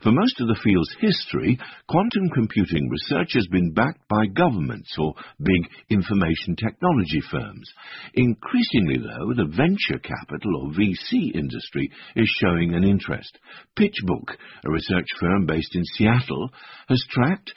For most of the field's history, quantum computing research has been backed by governments or big information technology firms. Increasingly, though, the venture capital or VC industry is showing an interest. PitchBook, a research firm based in Seattle, has tracked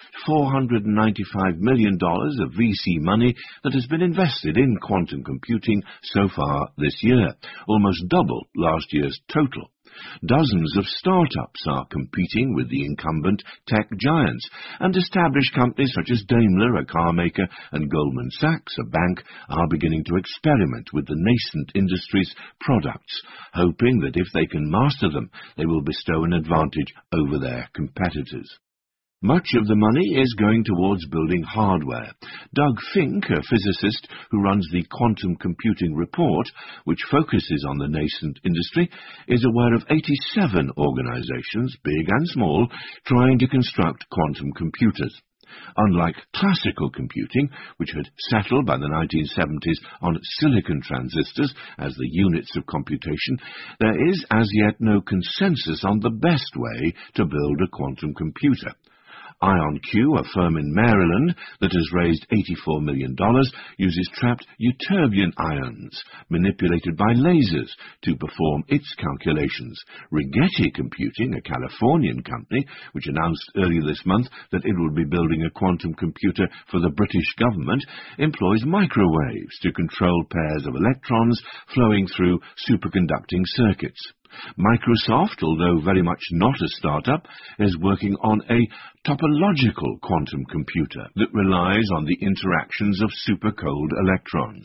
$495 million of VC money that has been invested in quantum computing so far this year, almost double last year's total. Dozens of startups are competing with the incumbent tech giants, and established companies such as Daimler, a car maker, and Goldman Sachs, a bank, are beginning to experiment with the nascent industry's products, hoping that if they can master them, they will bestow an advantage over their competitors. Much of the money is going towards building hardware. Doug Fink, a physicist who runs the Quantum Computing Report, which focuses on the nascent industry, is aware of 87 organizations, big and small, trying to construct quantum computers. Unlike classical computing, which had settled by the 1970s on silicon transistors as the units of computation, there is as yet no consensus on the best way to build a quantum computer. IonQ, a firm in Maryland that has raised $84 million, uses trapped ytterbium ions manipulated by lasers to perform its calculations. Rigetti Computing, a Californian company, which announced earlier this month that it would be building a quantum computer for the British government, employs microwaves to control pairs of electrons flowing through superconducting circuits. Microsoft, although very much not a startup, is working on a topological quantum computer that relies on the interactions of supercold electrons.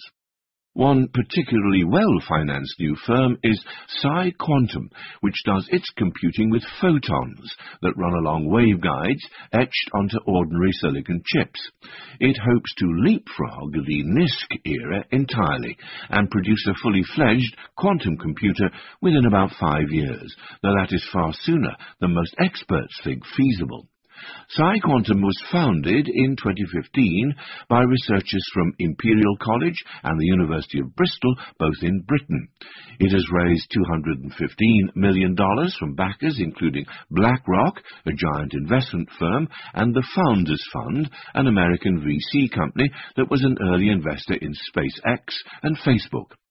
One particularly well-financed new firm is PsiQuantum, which does its computing with photons that run along waveguides etched onto ordinary silicon chips. It hopes to leapfrog the NISQ era entirely and produce a fully fledged quantum computer within about 5 years, though that is far sooner than most experts think feasible. PsiQuantum was founded in 2015 by researchers from Imperial College and the University of Bristol, both in Britain. It has raised $215 million from backers including BlackRock, a giant investment firm, and the Founders Fund, an American VC company that was an early investor in SpaceX and Facebook.